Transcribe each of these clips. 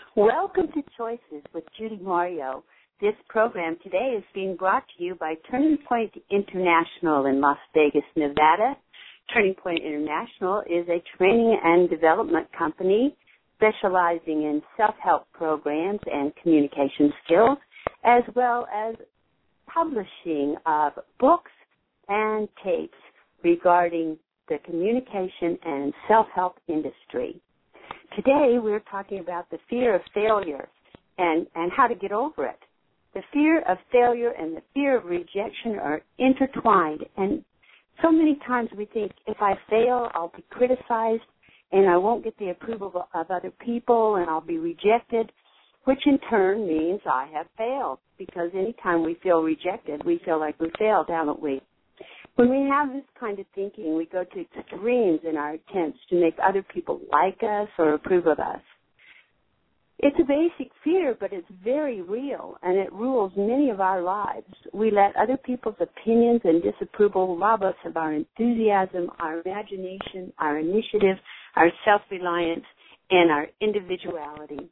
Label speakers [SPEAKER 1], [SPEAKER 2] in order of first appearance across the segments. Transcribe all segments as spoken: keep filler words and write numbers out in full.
[SPEAKER 1] Welcome to Choices with Judy Mario. This program today is being brought to you by Turning Point International in Las Vegas, Nevada. Turning Point International is a training and development company specializing in self-help programs and communication skills, as well as publishing of books and tapes regarding the communication and self-help industry. Today we're talking about the fear of failure and, and how to get over it. The fear of failure and the fear of rejection are intertwined, and so many times we think if I fail, I'll be criticized and I won't get the approval of other people and I'll be rejected, which in turn means I have failed, because anytime we feel rejected, we feel like we failed, haven't we? When we have this kind of thinking, we go to extremes in our attempts to make other people like us or approve of us. It's a basic fear, but it's very real, and it rules many of our lives. We let other people's opinions and disapproval rob us of our enthusiasm, our imagination, our initiative, our self-reliance, and our individuality.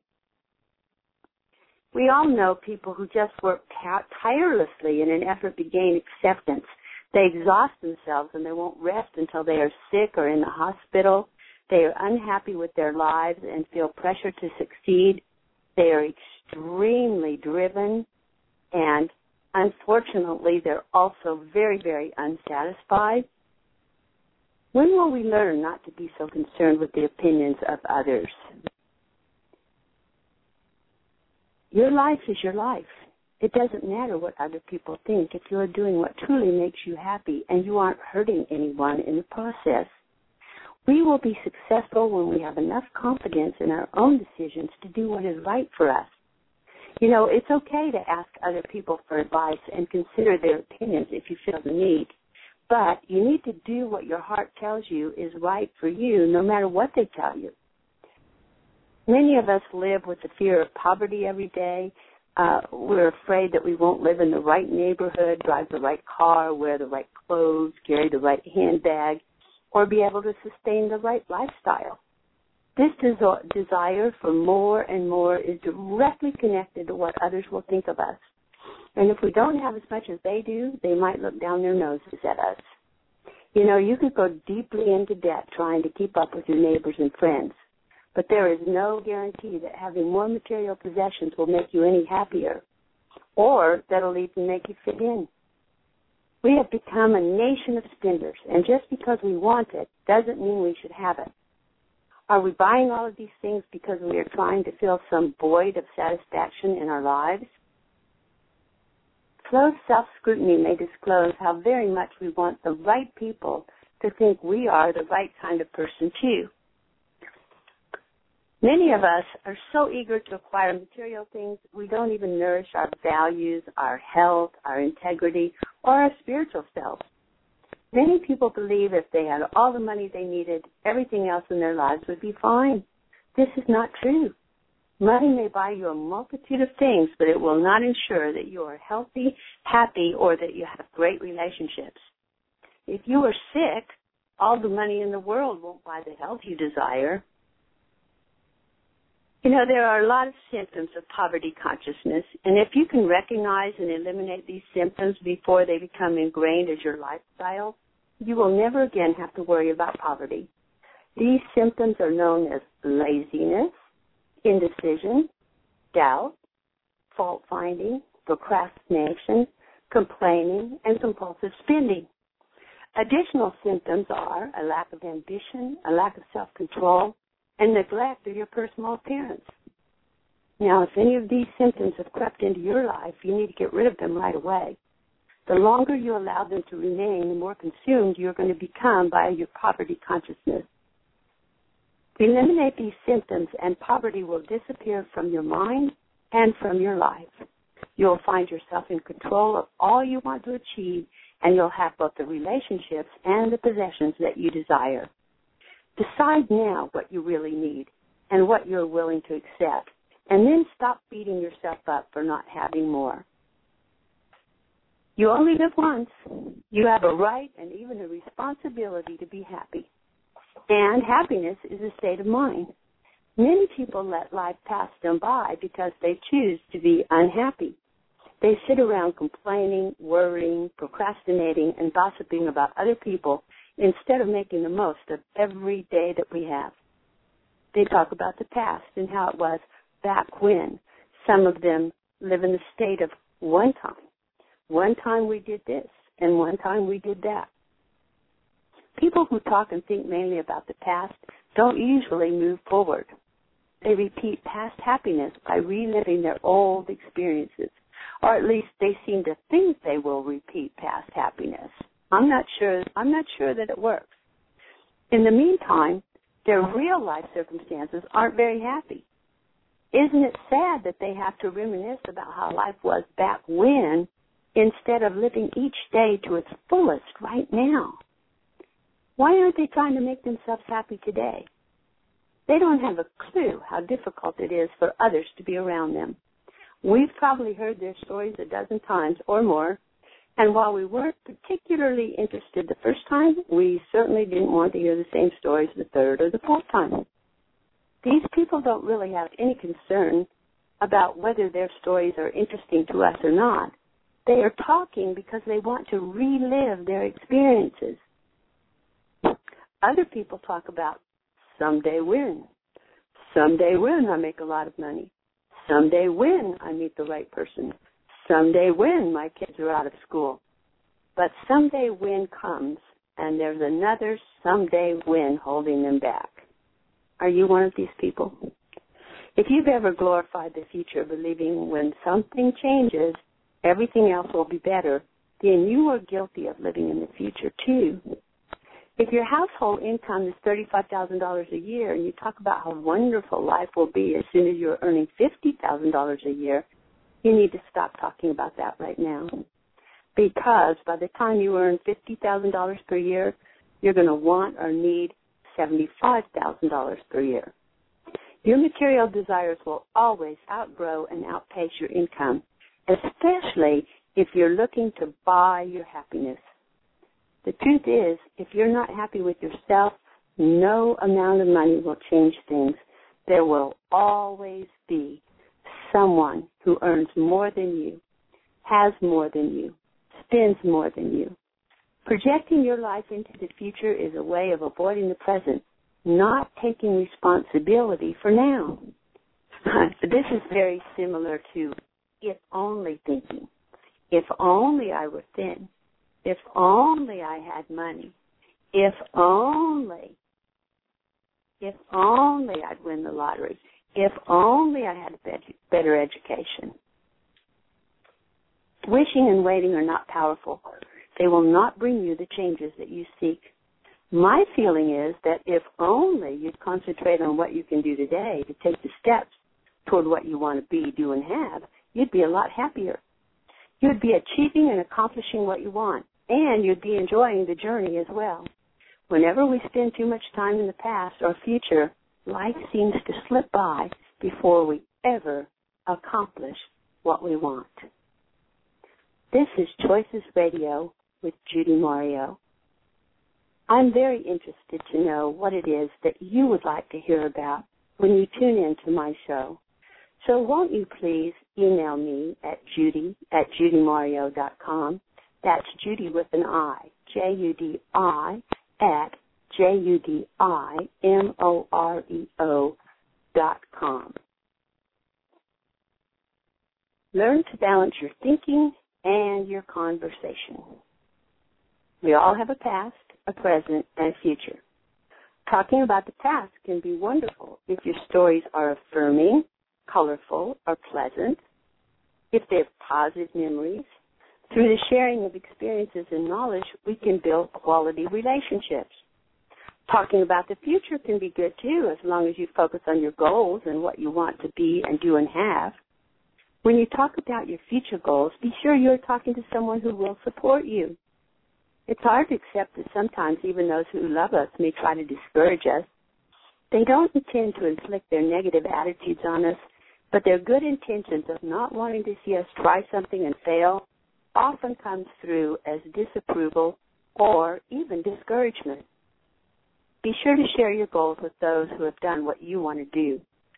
[SPEAKER 1] We all know people who just work tirelessly in an effort to gain acceptance. They exhaust themselves and they won't rest until they are sick or in the hospital. They are unhappy with their lives and feel pressure to succeed. They are extremely driven, and unfortunately, they're also very, very unsatisfied. When will we learn not to be so concerned with the opinions of others? Your life is your life. It doesn't matter what other people think if you're doing what truly makes you happy and you aren't hurting anyone in the process. We will be successful when we have enough confidence in our own decisions to do what is right for us. You know, it's okay to ask other people for advice and consider their opinions if you feel the need, but you need to do what your heart tells you is right for you, no matter what they tell you. Many of us live with the fear of poverty every day. Uh, we're afraid that we won't live in the right neighborhood, drive the right car, wear the right clothes, carry the right handbag, or be able to sustain the right lifestyle. This des- desire for more and more is directly connected to what others will think of us. And if we don't have as much as they do, they might look down their noses at us. You know, you could go deeply into debt trying to keep up with your neighbors and friends. But there is no guarantee that having more material possessions will make you any happier, or that it'll even make you fit in. We have become a nation of spenders, and just because we want it doesn't mean we should have it. Are we buying all of these things because we are trying to fill some void of satisfaction in our lives? Close self-scrutiny may disclose how very much we want the right people to think we are the right kind of person, too. Many of us are so eager to acquire material things, we don't even nourish our values, our health, our integrity, or our spiritual self. Many people believe if they had all the money they needed, everything else in their lives would be fine. This is not true. Money may buy you a multitude of things, but it will not ensure that you are healthy, happy, or that you have great relationships. If you are sick, all the money in the world won't buy the health you desire. You know, there are a lot of symptoms of poverty consciousness, and if you can recognize and eliminate these symptoms before they become ingrained as your lifestyle, you will never again have to worry about poverty. These symptoms are known as laziness, indecision, doubt, fault-finding, procrastination, complaining, and compulsive spending. Additional symptoms are a lack of ambition, a lack of self-control, and neglect of your personal appearance. Now, if any of these symptoms have crept into your life, you need to get rid of them right away. The longer you allow them to remain, the more consumed you're going to become by your poverty consciousness. Eliminate these symptoms, and poverty will disappear from your mind and from your life. You'll find yourself in control of all you want to achieve, and you'll have both the relationships and the possessions that you desire. Decide now what you really need and what you're willing to accept, and then stop beating yourself up for not having more. You only live once. You have a right and even a responsibility to be happy. And happiness is a state of mind. Many people let life pass them by because they choose to be unhappy. They sit around complaining, worrying, procrastinating, and gossiping about other people instead of making the most of every day that we have. They talk about the past and how it was back when. Some of them live in the state of one time. One time we did this, and one time we did that. People who talk and think mainly about the past don't usually move forward. They repeat past happiness by reliving their old experiences, or at least they seem to think they will repeat past happiness. I'm not sure, I'm not sure that it works. In the meantime, their real life circumstances aren't very happy. Isn't it sad that they have to reminisce about how life was back when instead of living each day to its fullest right now? Why aren't they trying to make themselves happy today? They don't have a clue how difficult it is for others to be around them. We've probably heard their stories a dozen times or more, and while we weren't particularly interested the first time, we certainly didn't want to hear the same stories the third or the fourth time. These people don't really have any concern about whether their stories are interesting to us or not. They are talking because they want to relive their experiences. Other people talk about someday when. Someday when I make a lot of money. Someday when I meet the right person. Someday when my kids are out of school. But someday when comes, and there's another someday when holding them back. Are you one of these people? If you've ever glorified the future, believing when something changes, everything else will be better, then you are guilty of living in the future too. If your household income is thirty-five thousand dollars a year and you talk about how wonderful life will be as soon as you're earning fifty thousand dollars a year, you need to stop talking about that right now. Because by the time you earn fifty thousand dollars per year, you're going to want or need seventy-five thousand dollars per year. Your material desires will always outgrow and outpace your income, especially if you're looking to buy your happiness. The truth is, if you're not happy with yourself, no amount of money will change things. There will always be someone who earns more than you, has more than you, spends more than you. Projecting your life into the future is a way of avoiding the present, not taking responsibility for now. This is very similar to if only thinking. If only I were thin. If only I had money. If only. If only I'd win the lottery. If only I had a better education. Wishing and waiting are not powerful. They will not bring you the changes that you seek. My feeling is that if only you'd concentrate on what you can do today to take the steps toward what you want to be, do, and have, you'd be a lot happier. You'd be achieving and accomplishing what you want, and you'd be enjoying the journey as well. Whenever we spend too much time in the past or future, life seems to slip by before we ever accomplish what we want. This is Choices Radio with Judy Mario. I'm very interested to know what it is that you would like to hear about when you tune in to my show. So won't you please email me at judy at judymario dot com. That's Judy with an I, J U D I, at J U D I M O R E O dot com. Learn to balance your thinking and your conversation. We all have a past, a present, and a future. Talking about the past can be wonderful if your stories are affirming, colorful, or pleasant, if they have positive memories. Through the sharing of experiences and knowledge, we can build quality relationships. Talking about the future can be good, too, as long as you focus on your goals and what you want to be and do and have. When you talk about your future goals, be sure you're talking to someone who will support you. It's hard to accept that sometimes even those who love us may try to discourage us. They don't intend to inflict their negative attitudes on us, but their good intentions of not wanting to see us try something and fail often comes through as disapproval or even discouragement. Be sure to share your goals with those who have done what you want to do.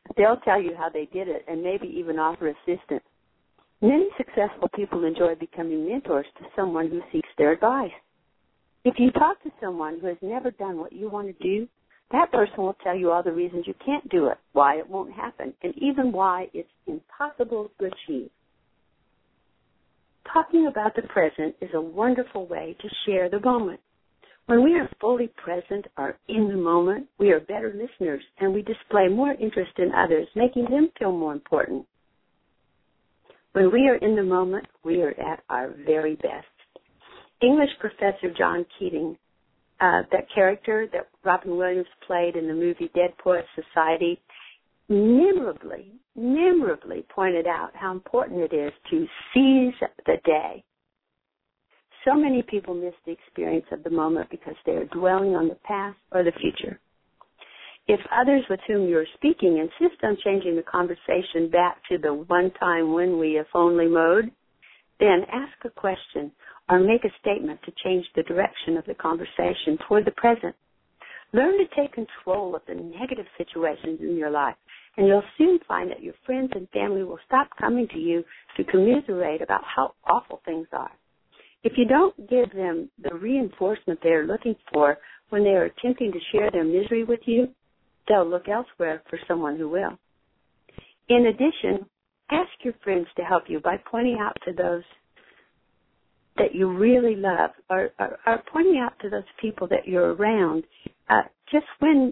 [SPEAKER 1] They'll tell you how they did it and maybe even offer assistance. Many successful people enjoy becoming mentors to someone who seeks their advice. If you talk to someone who has never done what you want to do, that person will tell you all the reasons you can't do it, why it won't happen, and even why it's impossible to achieve. Talking about the present is a wonderful way to share the moment. When we are fully present or in the moment, we are better listeners and we display more interest in others, making them feel more important. When we are in the moment, we are at our very best. English professor John Keating, uh, that character that Robin Williams played in the movie Dead Poets Society, memorably, memorably pointed out how important it is to seize the day. So many people miss the experience of the moment because they are dwelling on the past or the future. If others with whom you are speaking insist on changing the conversation back to the one time when we if only mode, then ask a question or make a statement to change the direction of the conversation toward the present. Learn to take control of the negative situations in your life, and you'll soon find that your friends and family will stop coming to you to commiserate about how awful things are. If you don't give them the reinforcement they are looking for when they are attempting to share their misery with you, they'll look elsewhere for someone who will. In addition, ask your friends to help you by pointing out to those that you really love or, or, or pointing out to those people that you're around uh, just when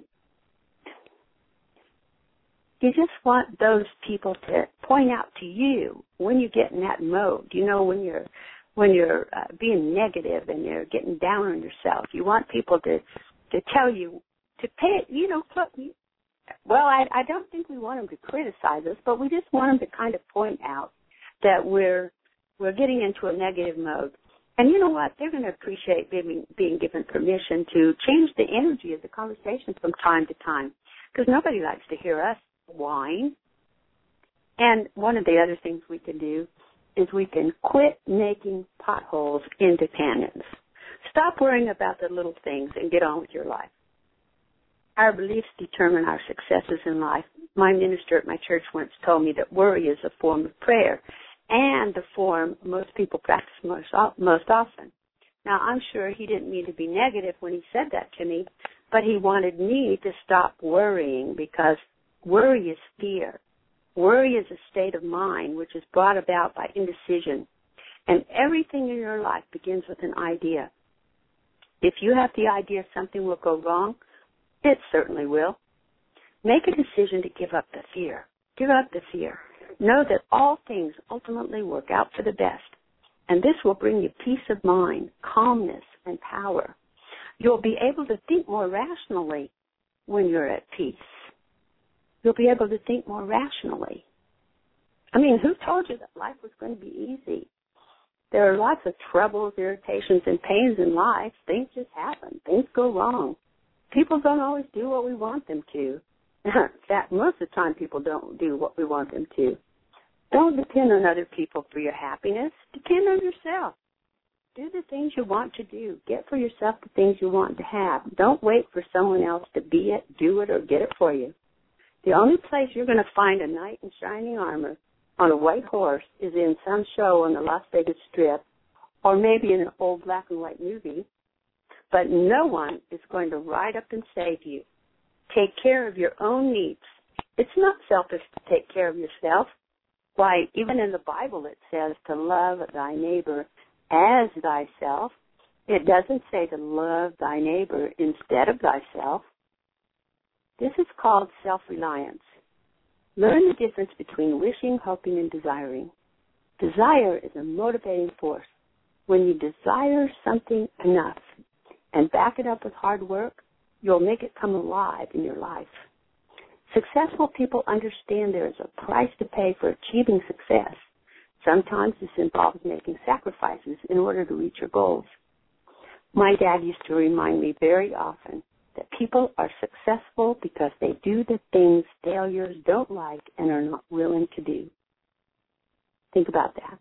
[SPEAKER 1] you just want those people to point out to you when you get in that mode, you know, when you're when you're uh, being negative and you're getting down on yourself. You want people to to tell you to pay it, you know, well, I, I don't think we want them to criticize us, but we just want them to kind of point out that we're we're getting into a negative mode. And you know what? They're going to appreciate being, being given permission to change the energy of the conversation from time to time, because nobody likes to hear us whine. And one of the other things we can do is we can quit making potholes independence. Stop worrying about the little things and get on with your life. Our beliefs determine our successes in life. My minister at my church once told me that worry is a form of prayer and the form most people practice most, most often. Now, I'm sure he didn't mean to be negative when he said that to me, but he wanted me to stop worrying because worry is fear. Worry is a state of mind which is brought about by indecision, and everything in your life begins with an idea. If you have the idea something will go wrong, it certainly will. Make a decision to give up the fear. Give up the fear. Know that all things ultimately work out for the best, and this will bring you peace of mind, calmness, and power. You'll be able to think more rationally when you're at peace. You'll be able to think more rationally. I mean, who told you that life was going to be easy? There are lots of troubles, irritations, and pains in life. Things just happen. Things go wrong. People don't always do what we want them to. In fact, most of the time people don't do what we want them to. Don't depend on other people for your happiness. Depend on yourself. Do the things you want to do. Get for yourself the things you want to have. Don't wait for someone else to be it, do it, or get it for you. The only place you're going to find a knight in shining armor on a white horse is in some show on the Las Vegas Strip, or maybe in an old black and white movie. But no one is going to ride up and save you. Take care of your own needs. It's not selfish to take care of yourself. Why, even in the Bible it says to love thy neighbor as thyself. It doesn't say to love thy neighbor instead of thyself. This is called self-reliance. Learn the difference between wishing, hoping, and desiring. Desire is a motivating force. When you desire something enough and back it up with hard work, you'll make it come alive in your life. Successful people understand there is a price to pay for achieving success. Sometimes this involves making sacrifices in order to reach your goals. My dad used to remind me very often that people are successful because they do the things failures don't like and are not willing to do. Think about that.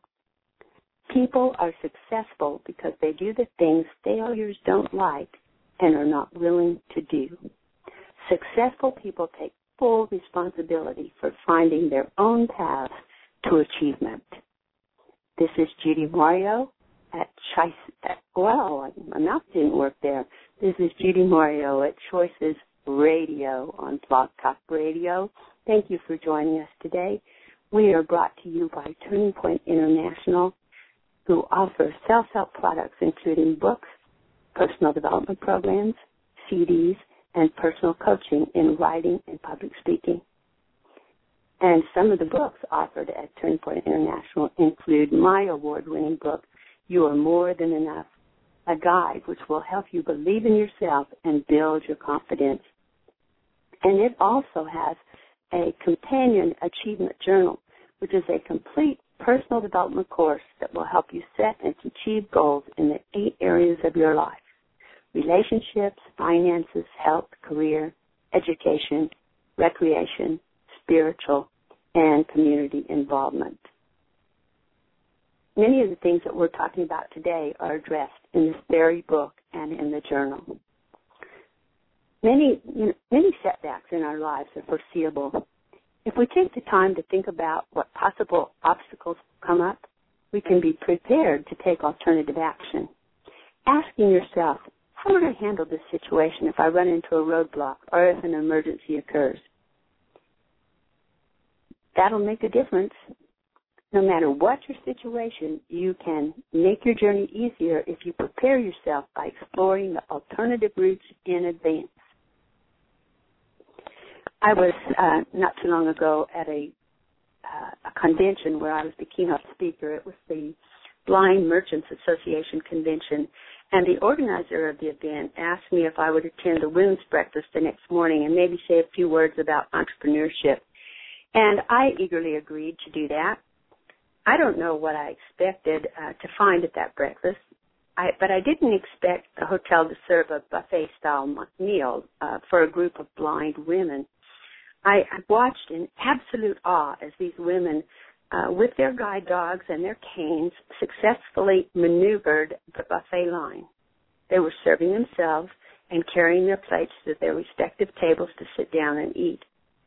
[SPEAKER 1] People are successful because they do the things failures don't like and are not willing to do. Successful people take full responsibility for finding their own path to achievement. This is Judy Mario at Choices. Well, my mouth didn't work there. This is Judy Mario at Choices Radio on Blog Talk Radio. Thank you for joining us today. We are brought to you by Turning Point International, who offers self-help products including books, personal development programs, C Ds, and personal coaching in writing and public speaking. And some of the books offered at Turning Point International include my award-winning book, You Are More Than Enough, a guide which will help you believe in yourself and build your confidence. And it also has a companion achievement journal, which is a complete personal development course that will help you set and achieve goals in the eight areas of your life: relationships, finances, health, career, education, recreation, spiritual, and community involvement. Many of the things that we're talking about today are addressed in this very book and in the journal. Many, many setbacks in our lives are foreseeable. If we take the time to think about what possible obstacles come up, we can be prepared to take alternative action. Asking yourself, how would I handle this situation if I run into a roadblock or if an emergency occurs? That'll make a difference. No matter what your situation, you can make your journey easier if you prepare yourself by exploring the alternative routes in advance. I was uh, not too long ago at a, uh, a convention where I was the keynote speaker. It was the Blind Merchants Association convention, and the organizer of the event asked me if I would attend the women's breakfast the next morning and maybe say a few words about entrepreneurship. And I eagerly agreed to do that. I don't know what I expected uh, to find at that breakfast, I, but I didn't expect the hotel to serve a buffet-style meal uh, for a group of blind women. I, I watched in absolute awe as these women, uh, with their guide dogs and their canes, successfully maneuvered the buffet line. They were serving themselves and carrying their plates to their respective tables to sit down and eat.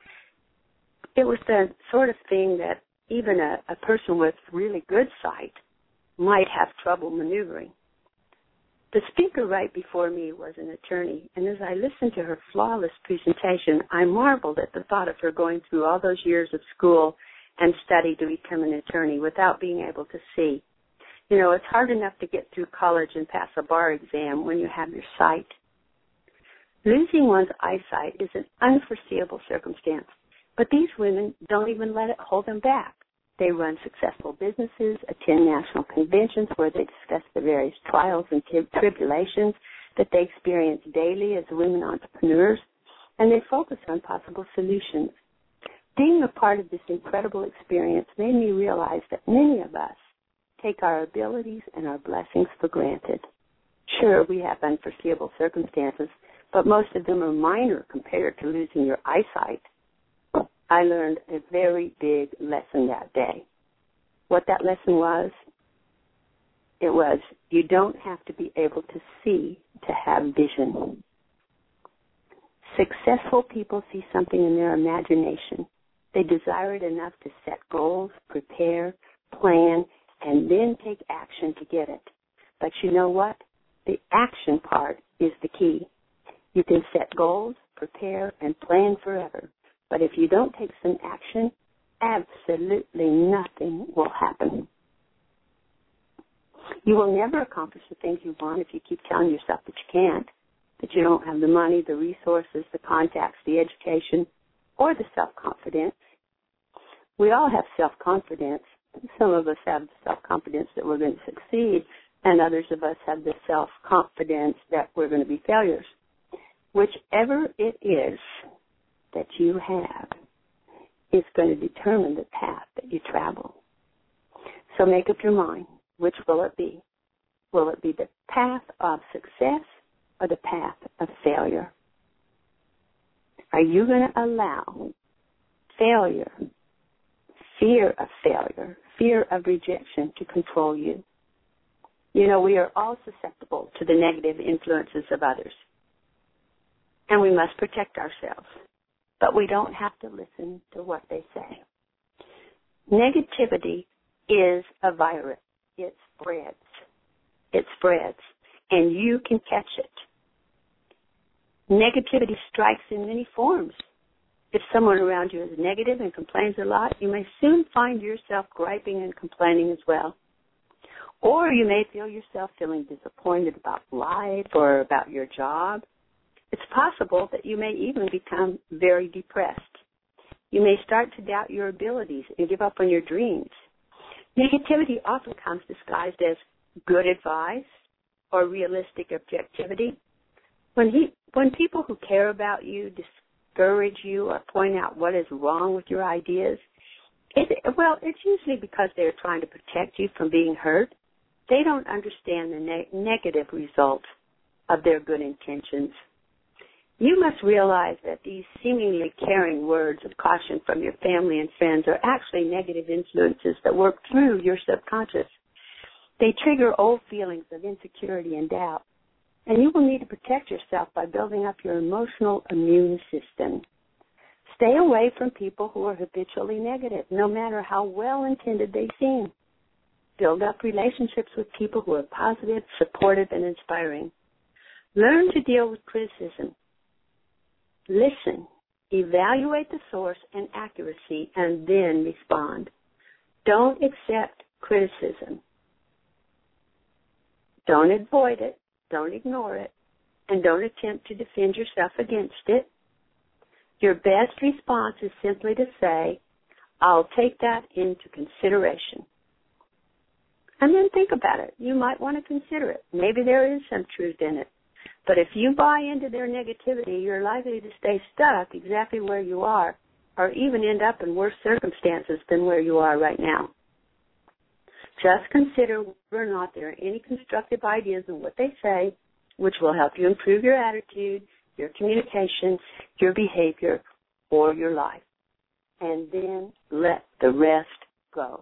[SPEAKER 1] It was the sort of thing that even a, a person with really good sight might have trouble maneuvering. The speaker right before me was an attorney, and as I listened to her flawless presentation, I marveled at the thought of her going through all those years of school and study to become an attorney without being able to see. You know, it's hard enough to get through college and pass a bar exam when you have your sight. Losing one's eyesight is an unforeseeable circumstance, but these women don't even let it hold them back. They run successful businesses, attend national conventions where they discuss the various trials and tribulations that they experience daily as women entrepreneurs, and they focus on possible solutions. Being a part of this incredible experience made me realize that many of us take our abilities and our blessings for granted. Sure, we have unforeseeable circumstances, but most of them are minor compared to losing your eyesight. I learned a very big lesson that day. What that lesson was, it was you don't have to be able to see to have vision. Successful people see something in their imagination. They desire it enough to set goals, prepare, plan, and then take action to get it. But you know what? The action part is the key. You can set goals, prepare, and plan forever. But if you don't take some action, absolutely nothing will happen. You will never accomplish the things you want if you keep telling yourself that you can't, that you don't have the money, the resources, the contacts, the education, or the self-confidence. We all have self-confidence. Some of us have the self-confidence that we're going to succeed, and others of us have the self-confidence that we're going to be failures. Whichever it is that you have is going to determine the path that you travel. So make up your mind. Which will it be? Will it be the path of success or the path of failure? Are you going to allow failure, fear of failure, fear of rejection to control you? You know, we are all susceptible to the negative influences of others, and we must protect ourselves. but we don't have to listen to what they say. Negativity is a virus. It spreads. It spreads, and you can catch it. Negativity strikes in many forms. If someone around you is negative and complains a lot, you may soon find yourself griping and complaining as well. Or you may feel yourself feeling disappointed about life or about your job. It's possible that you may even become very depressed. You may start to doubt your abilities and give up on your dreams. Negativity often comes disguised as good advice or realistic objectivity. When he, when people who care about you discourage you or point out what is wrong with your ideas, it, well, it's usually because they're trying to protect you from being hurt. They don't understand the ne- negative results of their good intentions. You must realize that these seemingly caring words of caution from your family and friends are actually negative influences that work through your subconscious. They trigger old feelings of insecurity and doubt, and you will need to protect yourself by building up your emotional immune system. Stay away from people who are habitually negative, no matter how well-intended they seem. Build up relationships with people who are positive, supportive, and inspiring. Learn to deal with criticism. Listen, evaluate the source and accuracy, and then respond. Don't accept criticism. Don't avoid it. Don't ignore it. And don't attempt to defend yourself against it. Your best response is simply to say, I'll take that into consideration. And then think about it. You might want to consider it. Maybe there is some truth in it. But if you buy into their negativity, you're likely to stay stuck exactly where you are, or even end up in worse circumstances than where you are right now. Just consider whether or not there are any constructive ideas in what they say, which will help you improve your attitude, your communication, your behavior, or your life. And then let the rest go.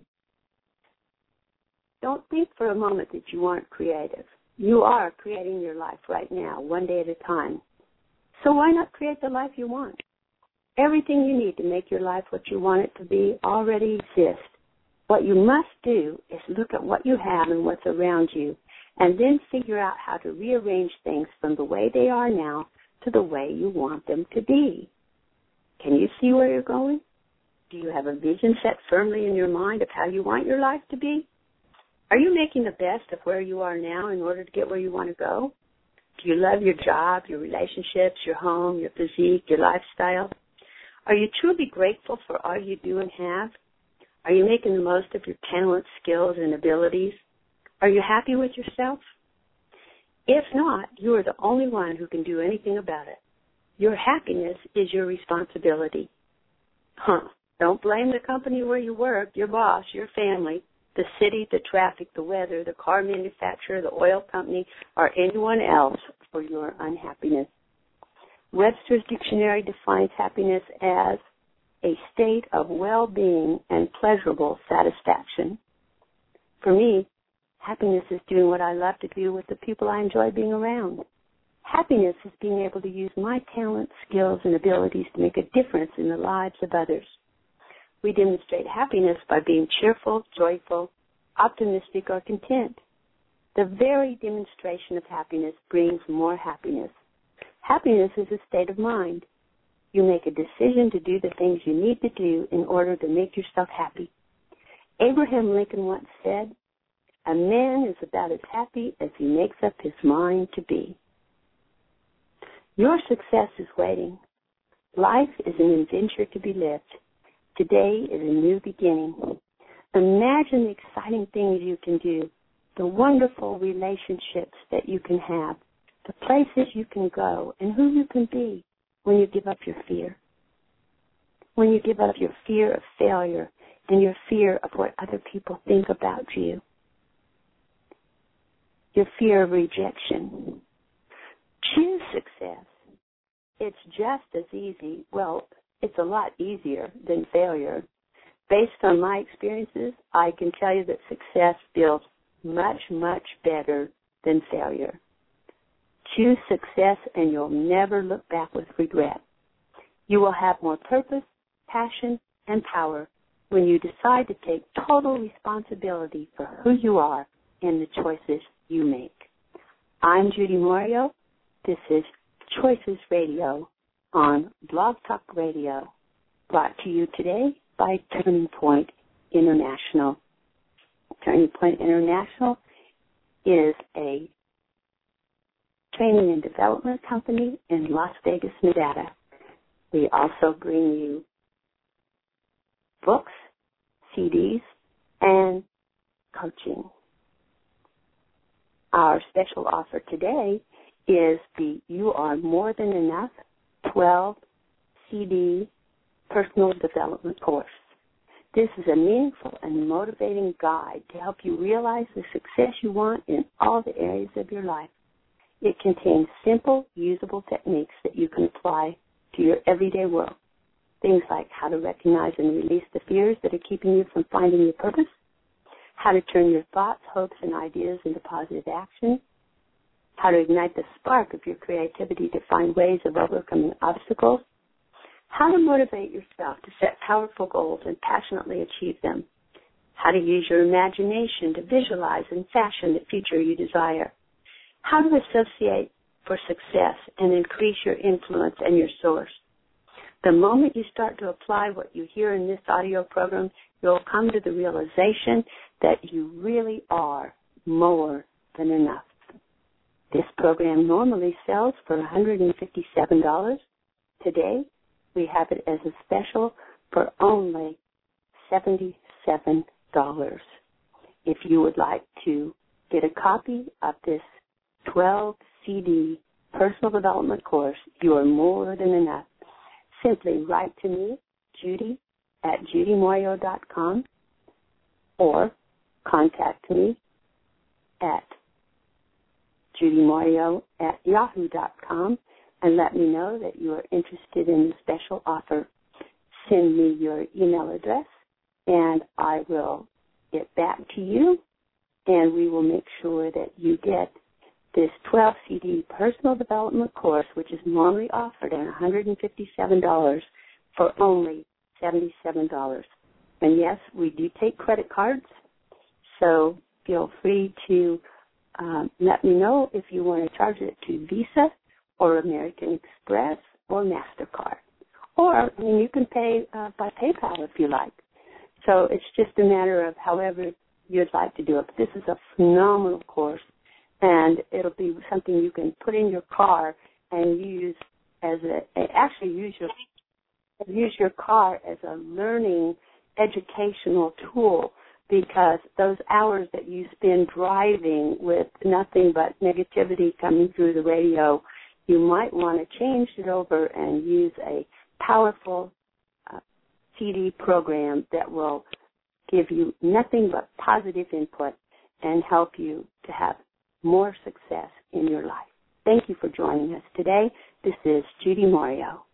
[SPEAKER 1] Don't think for a moment that you aren't creative. You are creating your life right now, one day at a time. So why not create the life you want? Everything you need to make your life what you want it to be already exists. What you must do is look at what you have and what's around you, and then figure out how to rearrange things from the way they are now to the way you want them to be. Can you see where you're going? Do you have a vision set firmly in your mind of how you want your life to be? Are you making the best of where you are now in order to get where you want to go? Do you love your job, your relationships, your home, your physique, your lifestyle? Are you truly grateful for all you do and have? Are you making the most of your talents, skills, and abilities? Are you happy with yourself? If not, you are the only one who can do anything about it. Your happiness is your responsibility. Huh. Don't blame the company where you work, your boss, your family, the city, the traffic, the weather, the car manufacturer, the oil company, or anyone else for your unhappiness. Webster's Dictionary defines happiness as a state of well-being and pleasurable satisfaction. For me, happiness is doing what I love to do with the people I enjoy being around. Happiness is being able to use my talents, skills, and abilities to make a difference in the lives of others. We demonstrate happiness by being cheerful, joyful, optimistic, or content. The very demonstration of happiness brings more happiness. Happiness is a state of mind. You make a decision to do the things you need to do in order to make yourself happy. Abraham Lincoln once said, "A man is about as happy as he makes up his mind to be." Your success is waiting. Life is an adventure to be lived. Today is a new beginning. Imagine the exciting things you can do, the wonderful relationships that you can have, the places you can go, and who you can be when you give up your fear. When you give up your fear of failure and your fear of what other people think about you. Your fear of rejection. Choose success. It's just as easy, well, it's a lot easier than failure. Based on my experiences, I can tell you that success feels much, much better than failure. Choose success and you'll never look back with regret. You will have more purpose, passion, and power when you decide to take total responsibility for who you are and the choices you make. I'm Judy Morio. This is Choices Radio on Blog Talk Radio, brought to you today by Turning Point International. Turning Point International is a training and development company in Las Vegas, Nevada. We also bring you books, C Ds, and coaching. Our special offer today is the You Are More Than Enough twelve C D personal development course. This is a meaningful and motivating guide to help you realize the success you want in all the areas of your life. It contains simple, usable techniques that you can apply to your everyday world. Things like how to recognize and release the fears that are keeping you from finding your purpose, how to turn your thoughts, hopes, and ideas into positive action, how to ignite the spark of your creativity to find ways of overcoming obstacles, how to motivate yourself to set powerful goals and passionately achieve them, how to use your imagination to visualize and fashion the future you desire, how to associate for success and increase your influence and your source. The moment you start to apply what you hear in this audio program, you'll come to the realization that you really are more than enough. This program normally sells for one hundred fifty-seven dollars. Today, we have it as a special for only seventy-seven dollars. If you would like to get a copy of this twelve C D personal development course, You Are More Than Enough, simply write to me, Judy, at judy morio dot com, or contact me at judymorio at yahoo dot com and let me know that you are interested in the special offer. Send me your email address, and I will get back to you, and we will make sure that you get this twelve C D personal development course, which is normally offered at one hundred fifty-seven dollars, for only seventy-seven dollars. And yes, we do take credit cards, so feel free to um, let me know if you want to charge it to Visa or American Express or MasterCard. Or, I mean, you can pay uh, by PayPal if you like. So it's just a matter of however you'd like to do it. But this is a phenomenal course, and it'll be something you can put in your car and use as a, actually use your, use your car as a learning educational tool, because those hours that you spend driving with nothing but negativity coming through the radio, you might want to change it over and use a powerful uh, C D program that will give you nothing but positive input and help you to have more success in your life. Thank you for joining us today. This is Judy Morio.